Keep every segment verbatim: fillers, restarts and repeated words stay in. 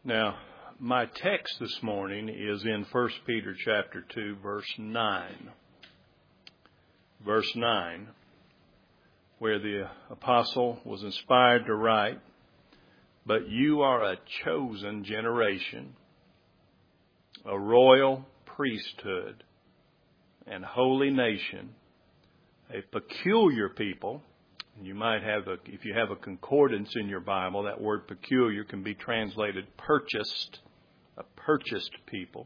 Now, my text this morning is in First Peter chapter two, verse nine. Verse nine, where the apostle was inspired to write, "But you are a chosen generation, a royal priesthood, and holy nation, a peculiar people." You might have a, if you have a concordance in your Bible, that word peculiar can be translated purchased, a purchased people.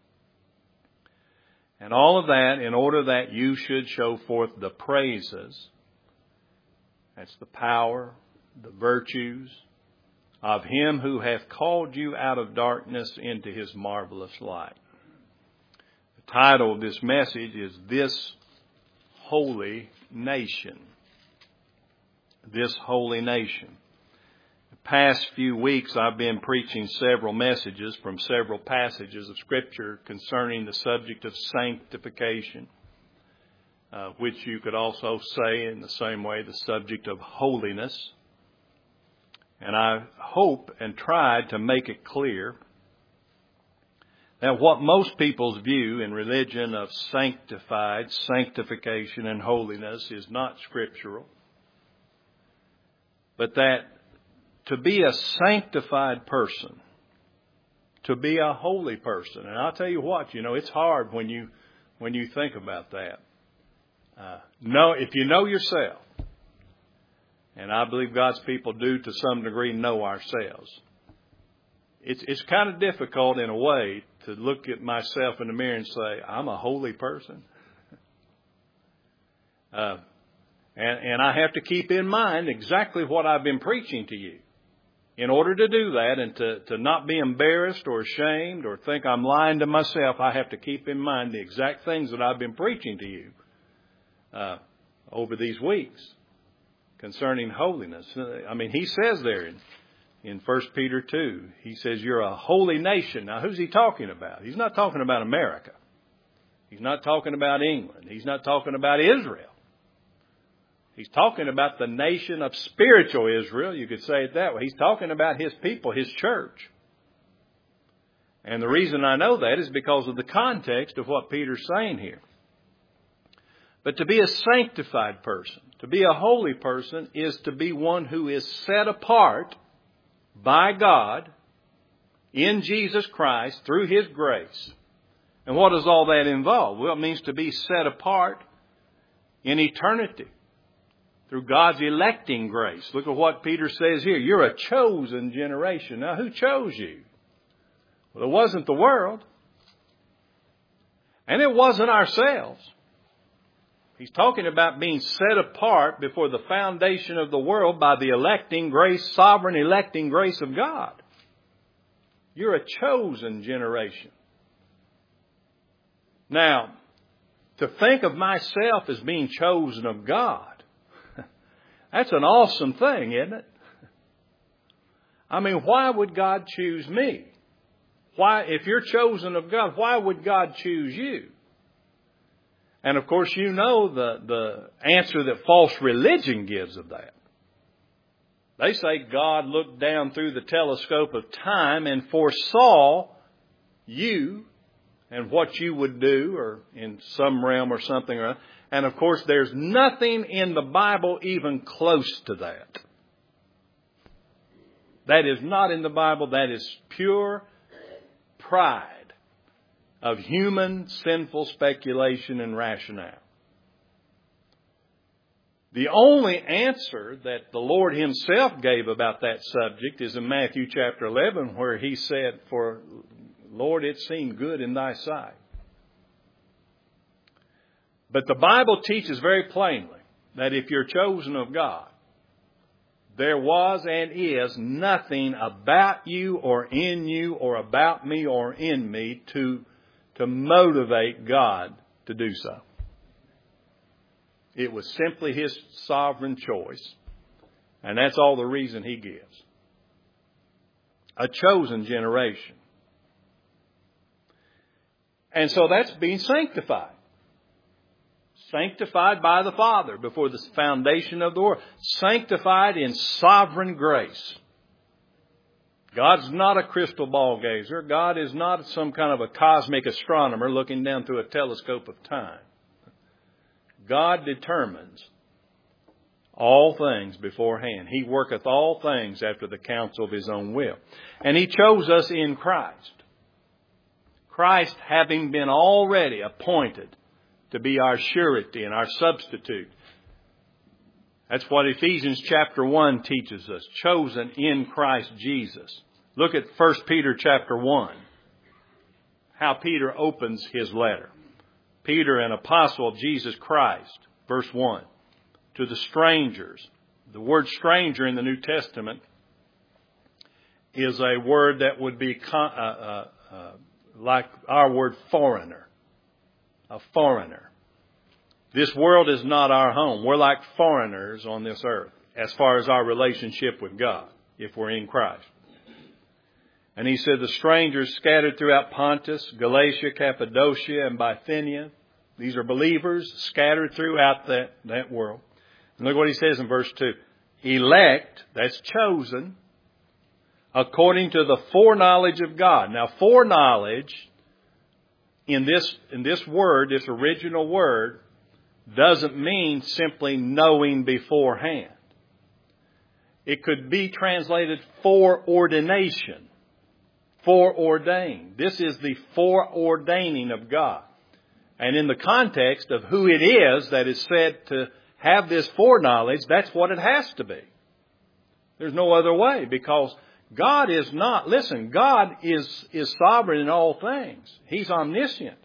And all of that in order that you should show forth the praises, that's the power, the virtues of Him who hath called you out of darkness into His marvelous light. The title of this message is This Holy Nation. This holy nation. The past few weeks I've been preaching several messages from several passages of Scripture concerning the subject of sanctification, uh, which you could also say in the same way the subject of holiness. And I hope and tried to make it clear that what most people's view in religion of sanctified, sanctification and holiness is not scriptural. But that to be a sanctified person, to be a holy person, and I'll tell you what, you know, it's hard when you when you think about that. Uh, know if you know yourself, and I believe God's people do to some degree know ourselves. It's it's kind of difficult in a way to look at myself in the mirror and say, I'm a holy person. Uh, And, and I have to keep in mind exactly what I've been preaching to you. In order to do that and to, to not be embarrassed or ashamed or think I'm lying to myself, I have to keep in mind the exact things that I've been preaching to you uh, over these weeks concerning holiness. I mean, he says there in, in First Peter two, he says you're a holy nation. Now, who's he talking about? He's not talking about America. He's not talking about England. He's not talking about Israel. He's talking about the nation of spiritual Israel. You could say it that way. He's talking about His people, His church. And the reason I know that is because of the context of what Peter's saying here. But to be a sanctified person, to be a holy person, is to be one who is set apart by God in Jesus Christ through His grace. And what does all that involve? Well, it means to be set apart in eternity through God's electing grace. Look at what Peter says here. You're a chosen generation. Now, who chose you? Well, it wasn't the world. And it wasn't ourselves. He's talking about being set apart before the foundation of the world by the electing grace, sovereign electing grace of God. You're a chosen generation. Now, to think of myself as being chosen of God, that's an awesome thing, isn't it? I mean, why would God choose me? Why, if you're chosen of God, why would God choose you? And of course, you know the, the answer that false religion gives of that. They say God looked down through the telescope of time and foresaw you and what you would do, or in some realm or something or other. And of course, there's nothing in the Bible even close to that. That is not in the Bible. That is pure pride of human sinful speculation and rationale. The only answer that the Lord Himself gave about that subject is in Matthew chapter eleven, where He said, "For Lord, it seemed good in Thy sight." But the Bible teaches very plainly that if you're chosen of God, there was and is nothing about you or in you or about me or in me to, to motivate God to do so. It was simply His sovereign choice. And that's all the reason He gives. A chosen generation. And so that's being sanctified. Sanctified by the Father before the foundation of the world. Sanctified in sovereign grace. God's not a crystal ball gazer. God is not some kind of a cosmic astronomer looking down through a telescope of time. God determines all things beforehand. He worketh all things after the counsel of His own will. And He chose us in Christ. Christ having been already appointed to be our surety and our substitute. That's what Ephesians chapter one teaches us. Chosen in Christ Jesus. Look at First Peter chapter one. How Peter opens his letter. Peter, an apostle of Jesus Christ. Verse one. To the strangers. The word stranger in the New Testament is a word that would be con- uh, uh, uh, like our word foreigner. A foreigner. This world is not our home. We're like foreigners on this earth as far as our relationship with God, if we're in Christ. And he said the strangers scattered throughout Pontus, Galatia, Cappadocia, and Bithynia. These are believers scattered throughout that, that world. And look what he says in verse two. Elect, that's chosen, according to the foreknowledge of God. Now, foreknowledge in this, in this word, this original word, doesn't mean simply knowing beforehand. It could be translated foreordination, foreordained. This is the foreordaining of God. And in the context of who it is that is said to have this foreknowledge, that's what it has to be. There's no other way, because God is not, listen, God is, is sovereign in all things. He's omniscient.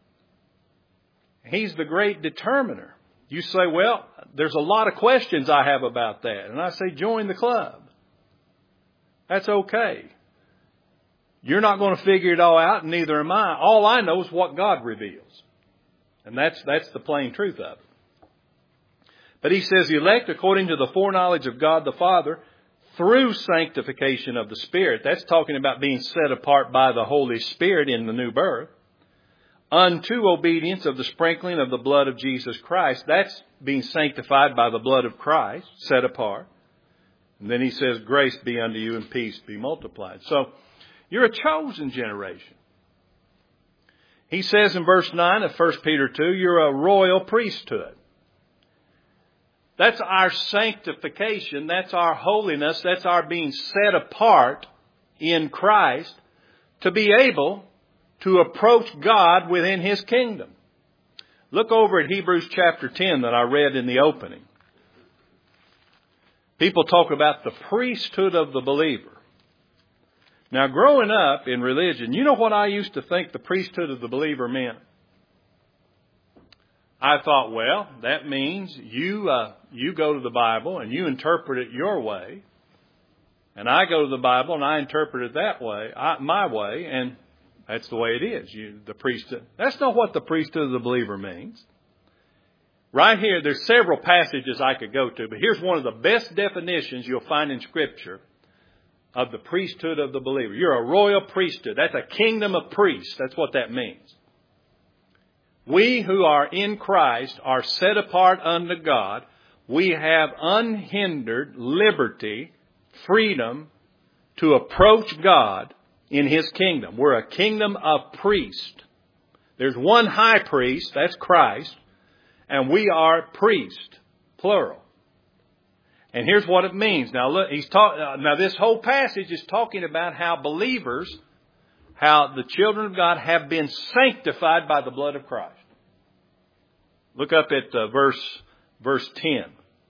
He's the great determiner. You say, well, there's a lot of questions I have about that. And I say, join the club. That's okay. You're not going to figure it all out, and neither am I. All I know is what God reveals. And that's, that's the plain truth of it. But he says, elect according to the foreknowledge of God the Father through sanctification of the Spirit. That's talking about being set apart by the Holy Spirit in the new birth. Unto obedience of the sprinkling of the blood of Jesus Christ. That's being sanctified by the blood of Christ, set apart. And then he says, grace be unto you and peace be multiplied. So, you're a chosen generation. He says in verse nine of First Peter two, you're a royal priesthood. That's our sanctification. That's our holiness. That's our being set apart in Christ to be able to approach God within His kingdom. Look over at Hebrews chapter ten that I read in the opening. People talk about the priesthood of the believer. Now, growing up in religion, you know what I used to think the priesthood of the believer meant? I thought, well, that means you uh, you go to the Bible and you interpret it your way. And I go to the Bible and I interpret it that way, I, my way, and that's the way it is. You, the priesthood. That's not what the priesthood of the believer means. Right here, there's several passages I could go to, but here's one of the best definitions you'll find in Scripture of the priesthood of the believer. You're a royal priesthood. That's a kingdom of priests. That's what that means. We who are in Christ are set apart unto God. We have unhindered liberty, freedom to approach God in His kingdom. We're a kingdom of priests. There's one high priest, that's Christ, and we are priests, plural. And here's what it means. Now, look, he's talk, uh, now this whole passage is talking about how believers, how the children of God have been sanctified by the blood of Christ. Look up at uh, verse verse ten.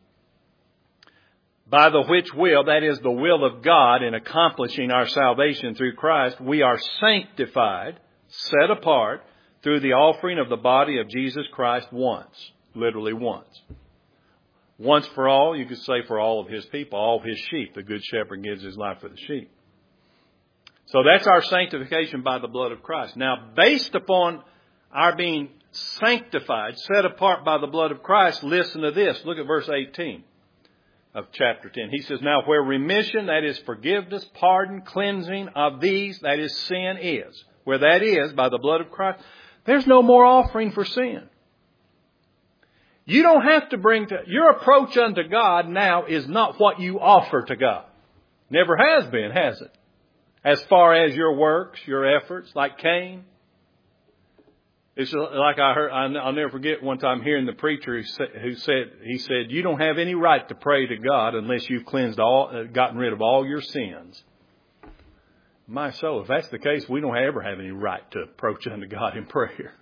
By the which will, that is the will of God in accomplishing our salvation through Christ, we are sanctified, set apart through the offering of the body of Jesus Christ once. Literally once. Once for all, you could say for all of His people, all of His sheep. The good shepherd gives his life for the sheep. So that's our sanctification by the blood of Christ. Now, based upon our being sanctified, set apart by the blood of Christ, listen to this. Look at verse eighteen of chapter ten. He says, now where remission, that is forgiveness, pardon, cleansing of these, that is sin is. Where that is, by the blood of Christ, there's no more offering for sin. You don't have to bring to, your approach unto God now is not what you offer to God. Never has been, has it? as far as your works, your efforts, like Cain. It's like I heard, I'll never forget one time hearing the preacher who said, who said, he said, you don't have any right to pray to God unless you've cleansed all, gotten rid of all your sins. My soul, if that's the case, we don't ever have any right to approach unto God in prayer.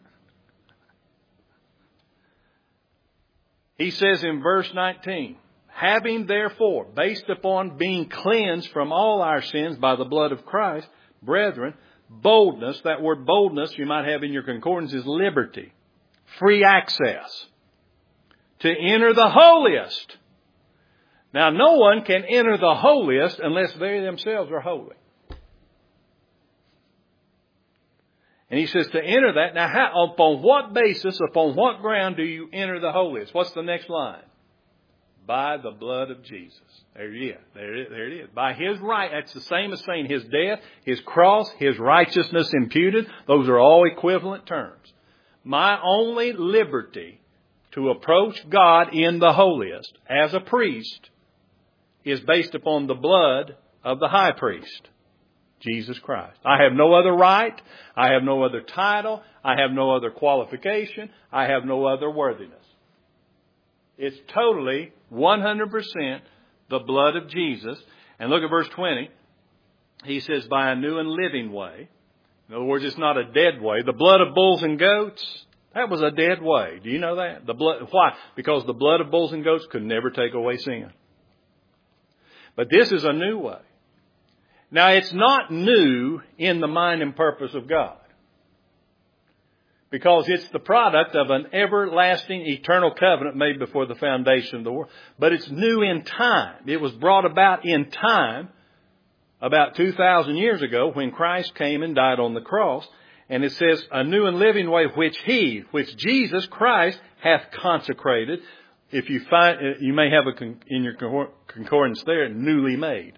He says in verse nineteen, having therefore, based upon being cleansed from all our sins by the blood of Christ, brethren, boldness, that word boldness you might have in your concordance is liberty, free access to enter the holiest. Now, no one can enter the holiest unless they themselves are holy. And he says to enter that. Now, how, upon what basis, upon what ground do you enter the holiest? What's the next line? By the blood of Jesus. There it is. There it is. There it is. By His right. That's the same as saying His death, His cross, His righteousness imputed. Those are all equivalent terms. My only liberty to approach God in the holiest as a priest is based upon the blood of the high priest, Jesus Christ. I have no other right. I have no other title. I have no other qualification. I have no other worthiness. It's totally one hundred percent the blood of Jesus. And look at verse twenty. He says, by a new and living way. In other words, it's not a dead way. The blood of bulls and goats, that was a dead way. Do you know that? The blood, why? Because the blood of bulls and goats could never take away sin. But this is a new way. Now, it's not new in the mind and purpose of God, because it's the product of an everlasting, eternal covenant made before the foundation of the world. But it's new in time. It was brought about in time about two thousand years ago when Christ came and died on the cross. And it says, a new and living way which He, which Jesus Christ hath consecrated. If you find, you may have a, in your concordance there, newly made.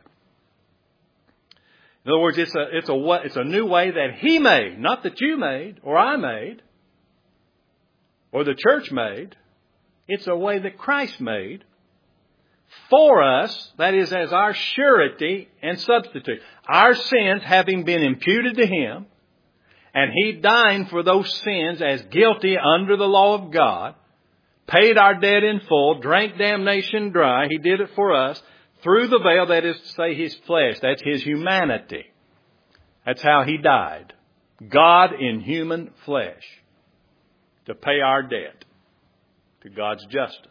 In other words, it's a, it's a, it's a new way that He made, not that you made, or I made, or the church made. It's a way that Christ made for us, that is, as our surety and substitute. Our sins having been imputed to Him, and He dying for those sins as guilty under the law of God, paid our debt in full, drank damnation dry. He did it for us. Through the veil, that is to say His flesh. That's His humanity. That's how He died. God in human flesh. To pay our debt. To God's justice.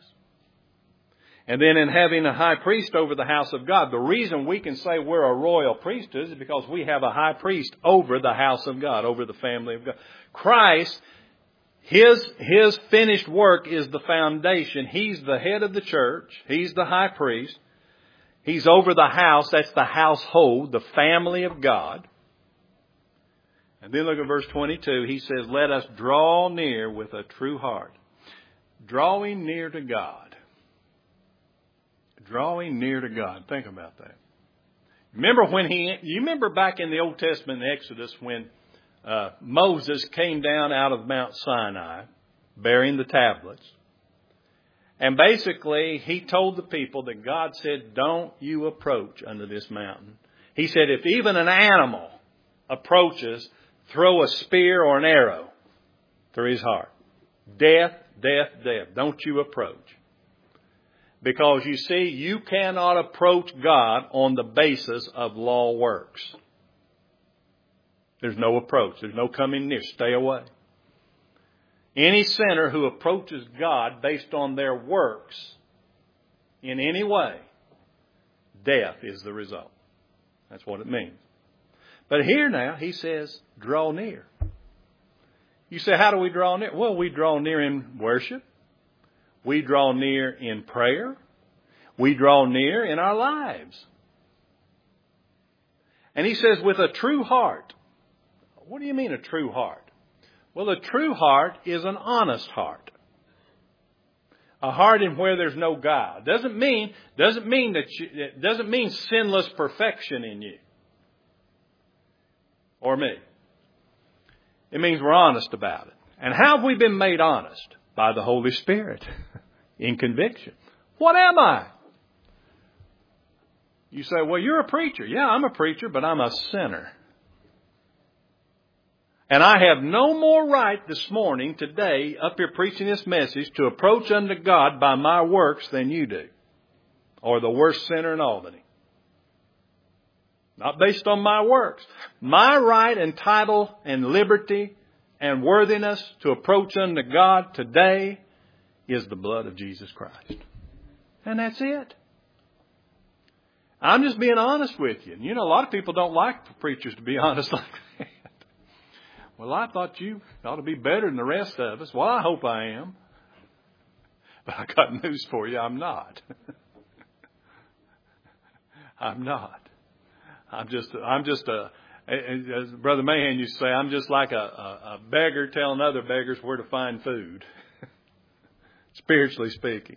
And then in having a high priest over the house of God. The reason we can say we're a royal priesthood is because we have a high priest over the house of God. Over the family of God. Christ, His, His finished work is the foundation. He's the head of the church. He's the high priest. He's over the house. That's the household, the family of God. And then look at verse twenty-two. He says, let us draw near with a true heart. Drawing near to God. Drawing near to God. Think about that. Remember when he, you remember back in the Old Testament in Exodus when uh, Moses came down out of Mount Sinai bearing the tablets. And basically, he told the people that God said, don't you approach unto this mountain. He said, if even an animal approaches, throw a spear or an arrow through his heart. Death, death, death. Don't you approach. Because you see, you cannot approach God on the basis of law works. There's no approach. There's no coming near. Stay away. Any sinner who approaches God based on their works in any way, death is the result. That's what it means. But here now, he says, draw near. You say, how do we draw near? Well, we draw near in worship. We draw near in prayer. We draw near in our lives. And he says, with a true heart. What do you mean a true heart? Well, a true heart is an honest heart. A heart in where there's no guile. Doesn't mean, doesn't mean that you, it doesn't mean sinless perfection in you. Or me. It means we're honest about it. And how have we been made honest? By the Holy Spirit. In conviction. What am I? You say, well, you're a preacher. Yeah, I'm a preacher, but I'm a sinner. And I have no more right this morning, today, up here preaching this message, to approach unto God by my works than you do. Or the worst sinner in Albany. Not based on my works. My right and title and liberty and worthiness to approach unto God today is the blood of Jesus Christ. And that's it. I'm just being honest with you. You know, a lot of people don't like for preachers to be honest like that. Well, I thought you ought to be better than the rest of us. Well, I hope I am. But I got news for you. I'm not. I'm not. I'm just, I'm just a, as Brother Mahan used to say, I'm just like a, a, a beggar telling other beggars where to find food. Spiritually speaking.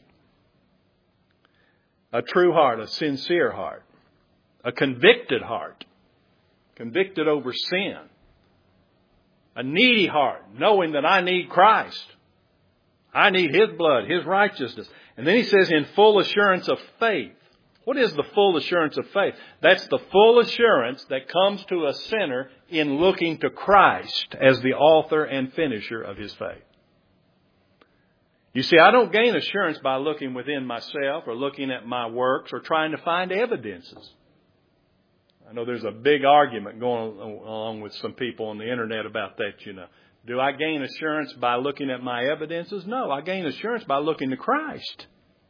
A true heart, a sincere heart, a convicted heart, convicted over sin. A needy heart, knowing that I need Christ. I need His blood, His righteousness. And then he says, in full assurance of faith. What is the full assurance of faith? That's the full assurance that comes to a sinner in looking to Christ as the author and finisher of his faith. You see, I don't gain assurance by looking within myself or looking at my works or trying to find evidences. I know there's a big argument going along with some people on the internet about that, you know. Do I gain assurance by looking at my evidences? No, I gain assurance by looking to Christ.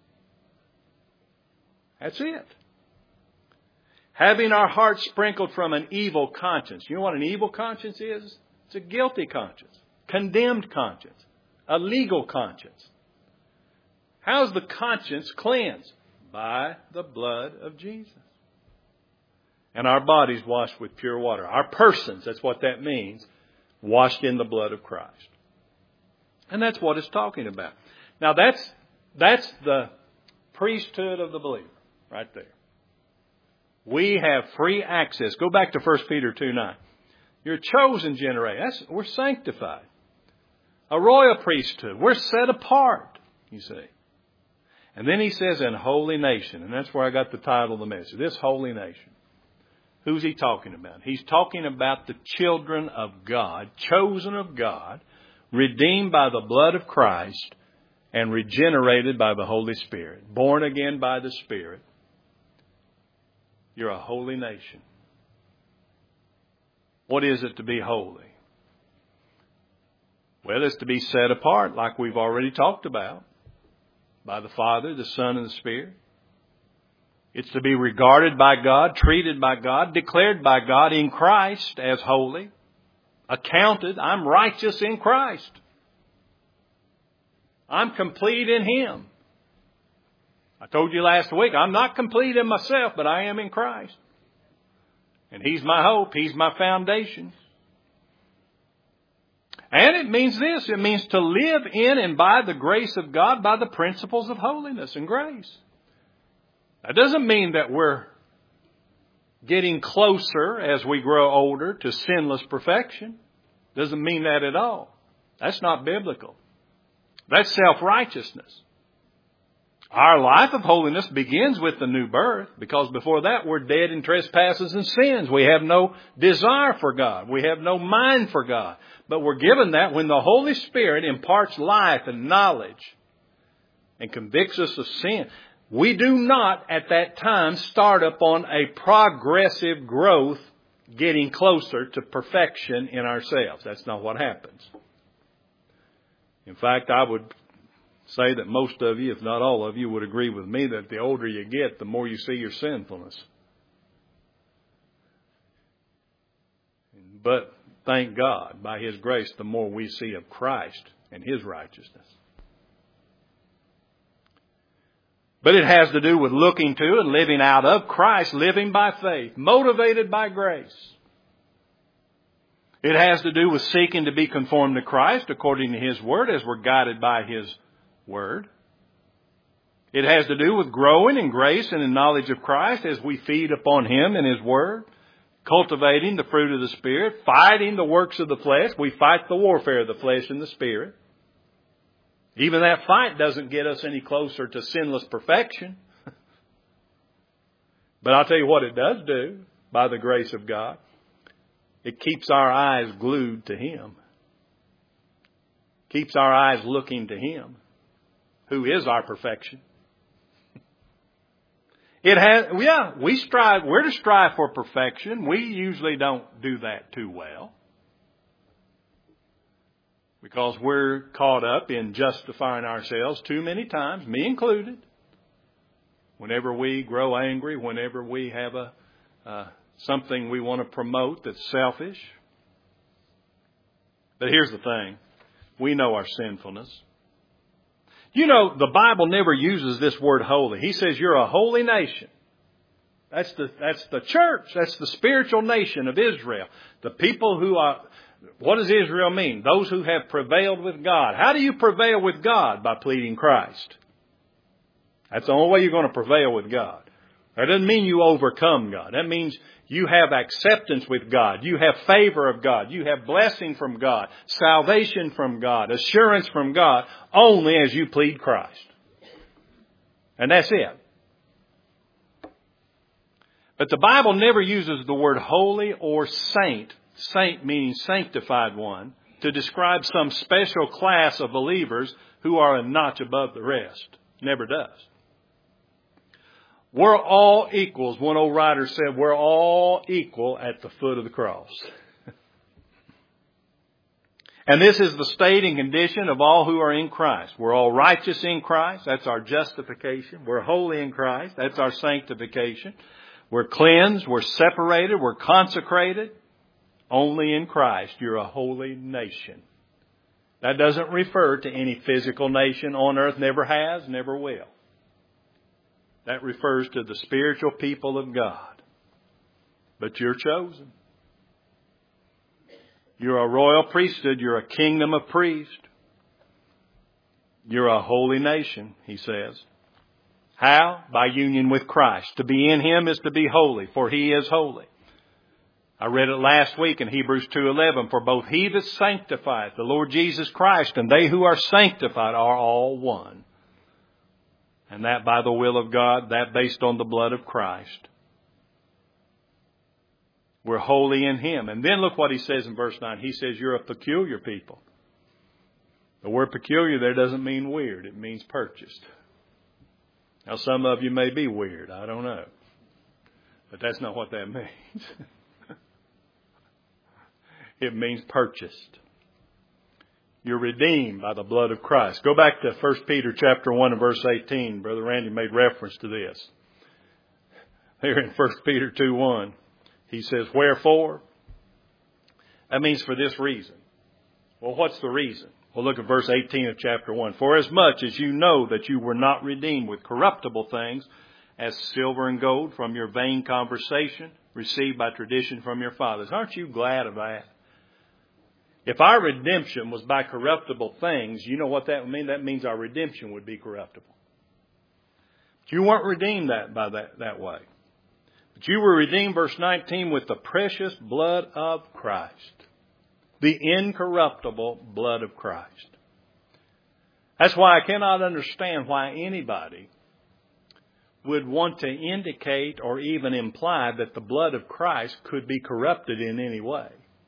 That's it. Having our hearts sprinkled from an evil conscience. You know what an evil conscience is? It's a guilty conscience, condemned conscience, a legal conscience. How's the conscience cleansed? By the blood of Jesus. And our bodies washed with pure water. Our persons, that's what that means, washed in the blood of Christ. And that's what it's talking about. Now that's, that's the priesthood of the believer right there. We have free access. Go back to First Peter two nine. You're a chosen generation. That's, we're sanctified. A royal priesthood. We're set apart, you see. And then he says, an holy nation. And that's where I got the title of the message. This holy nation. Who's he talking about? He's talking about the children of God, chosen of God, redeemed by the blood of Christ, and regenerated by the Holy Spirit, born again by the Spirit. You're a holy nation. What is it to be holy? Well, it's to be set apart, like we've already talked about, by the Father, the Son, and the Spirit. It's to be regarded by God, treated by God, declared by God in Christ as holy, accounted. I'm righteous in Christ. I'm complete in Him. I told you last week, I'm not complete in myself, but I am in Christ. And He's my hope. He's my foundation. And it means this. It means to live in and by the grace of God, by the principles of holiness and grace. That doesn't mean that we're getting closer as we grow older to sinless perfection. Doesn't mean that at all. That's not biblical. That's self-righteousness. Our life of holiness begins with the new birth, because before that we're dead in trespasses and sins. We have no desire for God. We have no mind for God. But we're given that when the Holy Spirit imparts life and knowledge and convicts us of sin. We do not at that time start upon a progressive growth getting closer to perfection in ourselves. That's not what happens. In fact, I would say that most of you, if not all of you, would agree with me that the older you get, the more you see your sinfulness. But thank God, by His grace, the more we see of Christ and His righteousness. But it has to do with looking to and living out of Christ, living by faith, motivated by grace. It has to do with seeking to be conformed to Christ according to His Word as we're guided by His Word. It has to do with growing in grace and in knowledge of Christ as we feed upon Him and His Word, cultivating the fruit of the Spirit, fighting the works of the flesh. We fight the warfare of the flesh and the Spirit. Even that fight doesn't get us any closer to sinless perfection. But I'll tell you what it does do, by the grace of God. It keeps our eyes glued to Him. Keeps our eyes looking to Him, who is our perfection. It has, yeah, we strive, we're to strive for perfection. We usually don't do that too well. Because we're caught up in justifying ourselves too many times, me included. Whenever we grow angry, whenever we have a uh, something we want to promote that's selfish. But here's the thing. We know our sinfulness. You know, the Bible never uses this word holy. He says you're a holy nation. That's the, that's the church. That's the spiritual nation of Israel. The people who are, what does Israel mean? Those who have prevailed with God. How do you prevail with God? By pleading Christ. That's the only way you're going to prevail with God. That doesn't mean you overcome God. That means you have acceptance with God. You have favor of God. You have blessing from God. Salvation from God. Assurance from God. Only as you plead Christ. And that's it. But the Bible never uses the word holy or saint. Saint meaning sanctified one. To describe some special class of believers who are a notch above the rest. Never does. We're all equals. One old writer said, we're all equal at the foot of the cross. And this is the state and condition of all who are in Christ. We're all righteous in Christ. That's our justification. We're holy in Christ. That's our sanctification. We're cleansed. We're separated. We're consecrated. Only in Christ. You're a holy nation. That doesn't refer to any physical nation on earth. Never has, never will. That refers to the spiritual people of God. But you're chosen. You're a royal priesthood. You're a kingdom of priests. You're a holy nation, he says. How? By union with Christ. To be in Him is to be holy, for He is holy. I read it last week in Hebrews two eleven. For both He that sanctifieth, the Lord Jesus Christ, and they who are sanctified are all one. And that by the will of God, that based on the blood of Christ. We're holy in Him. And then look what He says in verse nine. He says you're a peculiar people. The word peculiar there doesn't mean weird. It means purchased. Now some of you may be weird. I don't know. But that's not what that means. It means purchased. You're redeemed by the blood of Christ. Go back to First Peter chapter one and verse eighteen. Brother Randy made reference to this. Here in First Peter two one, he says, wherefore? That means for this reason. Well, what's the reason? Well, look at verse eighteen of chapter one. For as much as you know that you were not redeemed with corruptible things, as silver and gold from your vain conversation, received by tradition from your fathers. Aren't you glad of that? If our redemption was by corruptible things, you know what that would mean? That means our redemption would be corruptible. But you weren't redeemed that by that, that way. But you were redeemed, verse nineteen, with the precious blood of Christ. The incorruptible blood of Christ. That's why I cannot understand why anybody would want to indicate or even imply that the blood of Christ could be corrupted in any way.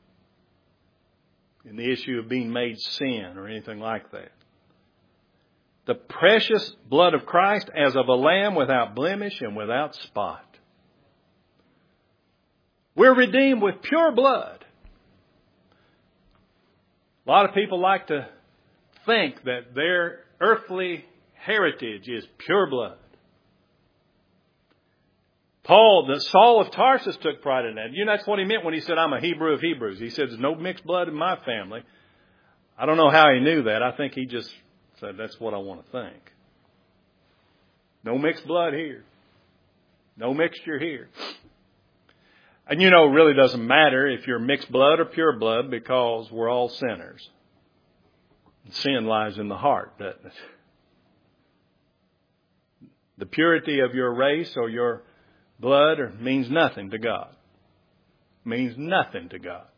In the issue of being made sin or anything like that. The precious blood of Christ as of a lamb without blemish and without spot. We're redeemed with pure blood. A lot of people like to think that their earthly heritage is pure blood. Paul, the Saul of Tarsus took pride in that. You know, that's what he meant when he said, I'm a Hebrew of Hebrews. He said, there's no mixed blood in my family. I don't know how he knew that. I think he just said, that's what I want to think. No mixed blood here. No mixture here. And you know, it really doesn't matter if you're mixed blood or pure blood because we're all sinners. Sin lies in the heart, doesn't it? The purity of your race or your blood means nothing to God. Means nothing to God.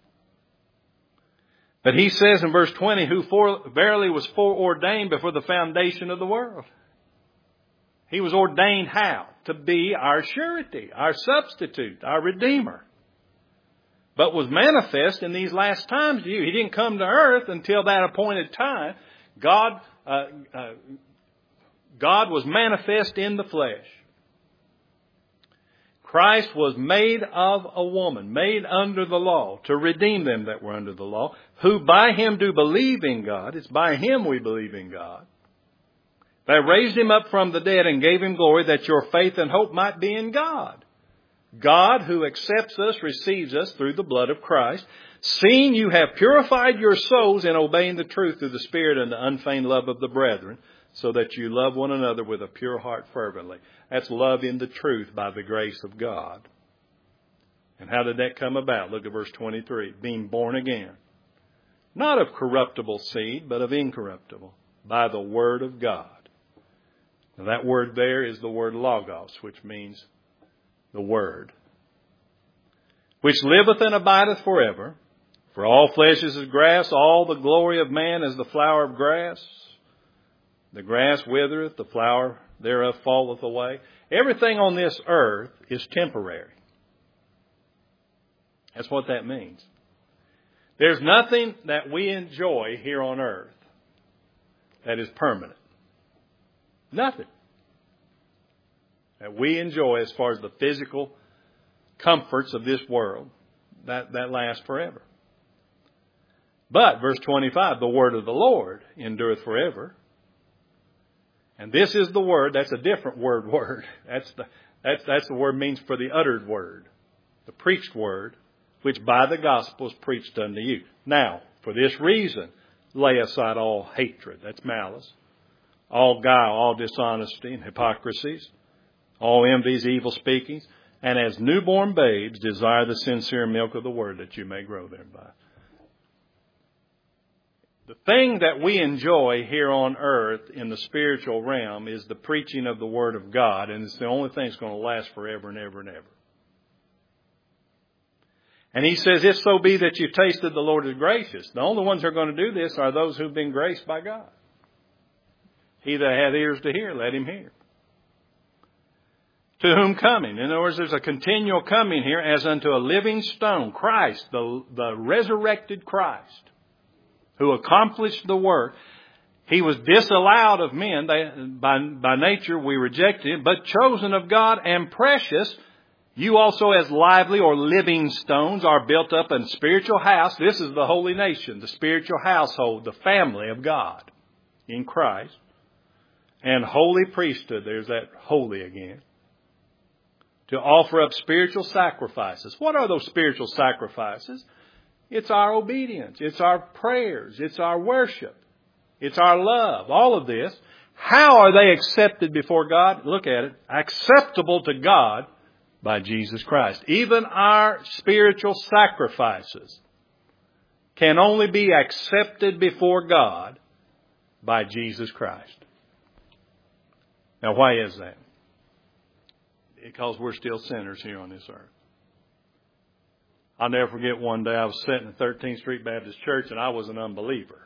But he says in verse twenty, who for, verily was foreordained before the foundation of the world. He was ordained how? to be our surety, our substitute, our Redeemer, but was manifest in these last times to you. He didn't come to earth until that appointed time. God, uh, uh, God was manifest in the flesh. Christ was made of a woman, made under the law, to redeem them that were under the law, who by Him do believe in God. It's by Him we believe in God. That raised Him up from the dead and gave Him glory, that your faith and hope might be in God. God, who accepts us, receives us through the blood of Christ, seeing you have purified your souls in obeying the truth through the Spirit and the unfeigned love of the brethren, so that you love one another with a pure heart fervently. That's love in the truth by the grace of God. And how did that come about? Look at verse twenty-three. Being born again. Not of corruptible seed, but of incorruptible, by the word of God. Now that word there is the word logos, which means the word. Which liveth and abideth forever. For all flesh is as grass, all the glory of man as the flower of grass. The grass withereth, the flower thereof falleth away. Everything on this earth is temporary. That's what that means. There's nothing that we enjoy here on earth that is permanent. Nothing that we enjoy as far as the physical comforts of this world, that, that lasts forever. But, verse twenty-five, the word of the Lord endureth forever. And this is the word, that's a different word word. That's the, that's, that's the word means for the uttered word, the preached word, which by the gospel is preached unto you. Now, for this reason, lay aside all hatred, that's malice, all guile, all dishonesty and hypocrisies, all envies, evil speakings, and as newborn babes desire the sincere milk of the word that you may grow thereby. The thing that we enjoy here on earth in the spiritual realm is the preaching of the Word of God, and it's the only thing that's going to last forever and ever and ever. And He says, if so be that you've tasted the Lord is gracious. The only ones who are going to do this are those who've been graced by God. He that hath ears to hear, let him hear. To whom coming? In other words, there's a continual coming here as unto a living stone. Christ, the, the resurrected Christ, who accomplished the work. He was disallowed of men. They, by, by nature, we rejected Him, but chosen of God and precious. You also as lively or living stones are built up in spiritual house. This is the holy nation, the spiritual household, the family of God in Christ. And holy priesthood. There's that holy again. To offer up spiritual sacrifices. What are those spiritual sacrifices? It's our obedience. It's our prayers. It's our worship. It's our love. All of this. How are they accepted before God? Look at it. Acceptable to God by Jesus Christ. Even our spiritual sacrifices can only be accepted before God by Jesus Christ. Now, why is that? Because we're still sinners here on this earth. I'll never forget one day I was sitting at thirteenth Street Baptist Church and I was an unbeliever.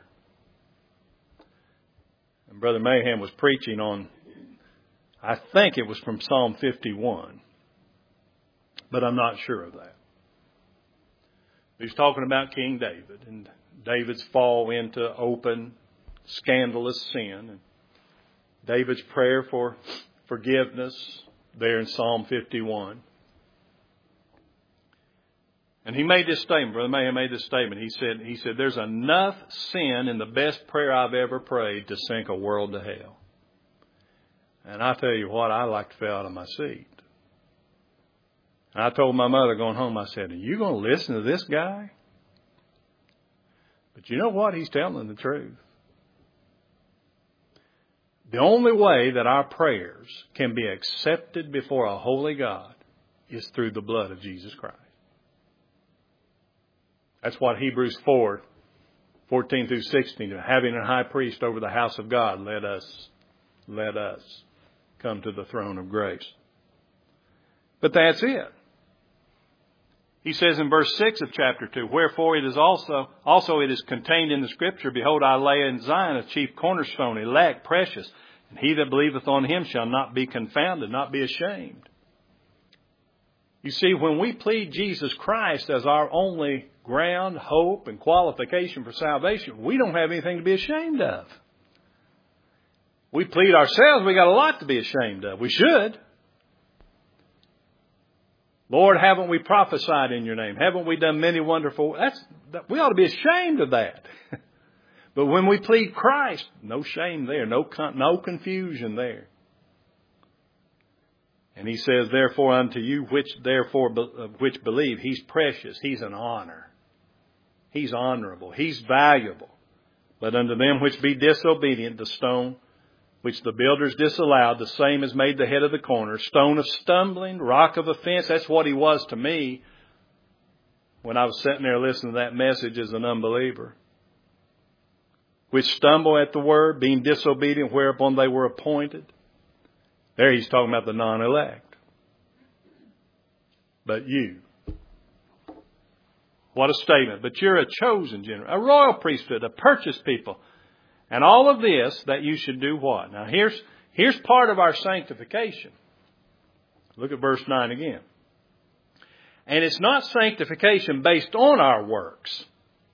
And Brother Mayhem was preaching on, I think it was from Psalm fifty-one. But I'm not sure of that. He was talking about King David and David's fall into open, scandalous sin. And David's prayer for forgiveness there in Psalm fifty-one. And he made this statement, Brother Mayhem made this statement. He said, he said, there's enough sin in the best prayer I've ever prayed to sink a world to hell. And I tell you what, I like to fell out of my seat. And I told my mother going home, I said, are you going to listen to this guy? But you know what? He's telling the truth. The only way that our prayers can be accepted before a holy God is through the blood of Jesus Christ. That's what Hebrews four, fourteen through sixteen, having a high priest over the house of God, let us, let us come to the throne of grace. But that's it. He says in verse six of chapter two, wherefore it is also, also it is contained in the scripture, behold, I lay in Zion a chief cornerstone, elect, precious. And he that believeth on him shall not be confounded, not be ashamed. You see, when we plead Jesus Christ as our only ground, hope, and qualification for salvation, we don't have anything to be ashamed of. We plead ourselves, we got a lot to be ashamed of. We should. Lord, haven't we prophesied in your name? Haven't we done many wonderful... That's, that, we ought to be ashamed of that. But when we plead Christ, no shame there, no no confusion there. And he says, therefore unto you which therefore which believe, he's precious, he's an honor. He's honorable, he's valuable. But unto them which be disobedient, the stone which the builders disallowed, the same is made the head of the corner, stone of stumbling, rock of offense. That's what he was to me when I was sitting there listening to that message as an unbeliever. Which stumble at the word, being disobedient, whereupon they were appointed. There he's talking about the non-elect. But you. What a statement. But you're a chosen generation, a royal priesthood, a purchased people. And all of this that you should do what? Now here's, here's part of our sanctification. Look at verse nine again. And it's not sanctification based on our works.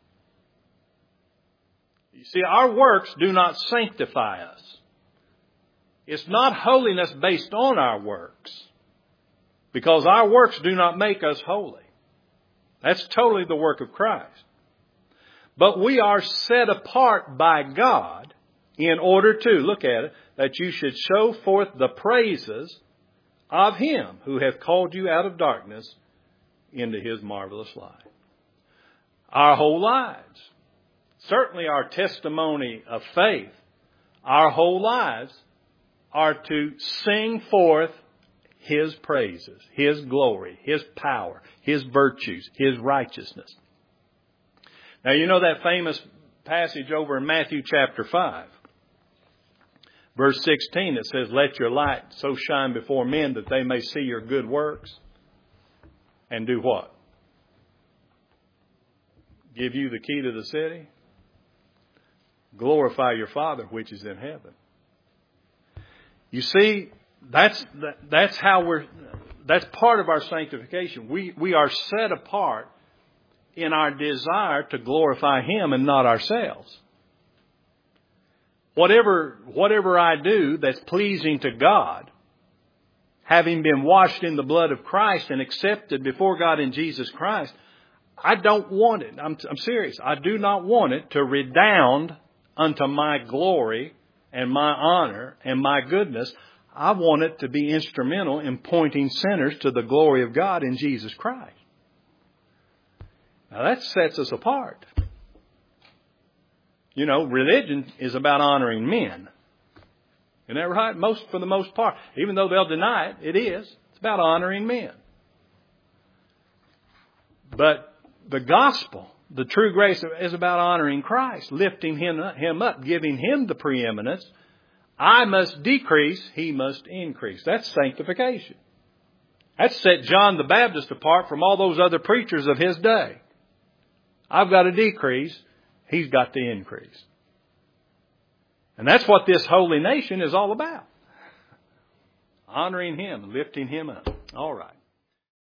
You see, our works do not sanctify us. It's not holiness based on our works. Because our works do not make us holy. That's totally the work of Christ. But we are set apart by God in order to, look at it, that you should show forth the praises of Him who hath called you out of darkness into His marvelous light. Our whole lives, certainly our testimony of faith, our whole lives are to sing forth His praises, His glory, His power, His virtues, His righteousness. Now, you know that famous passage over in Matthew chapter five, verse sixteen, that says, let your light so shine before men that they may see your good works. And do what? Give you the key to the city? Glorify your Father which is in heaven. You see, that's that's how we're, that's part of our sanctification. We we are set apart in our desire to glorify Him and not ourselves. Whatever whatever I do that's pleasing to God, having been washed in the blood of Christ and accepted before God in Jesus Christ, I don't want it. I'm, I'm serious. I do not want it to redound unto my glory and my honor and my goodness. I want it to be instrumental in pointing sinners to the glory of God in Jesus Christ. Now that sets us apart. You know, religion is about honoring men. Isn't that right? Most, for the most part. Even though they'll deny it, it is. It's about honoring men. But the gospel, the true grace, is about honoring Christ, lifting him, him up, giving Him the preeminence. I must decrease, He must increase. That's sanctification. That set John the Baptist apart from all those other preachers of his day. I've got to decrease, He's got to increase. And that's what this holy nation is all about. Honoring Him, lifting Him up. All right.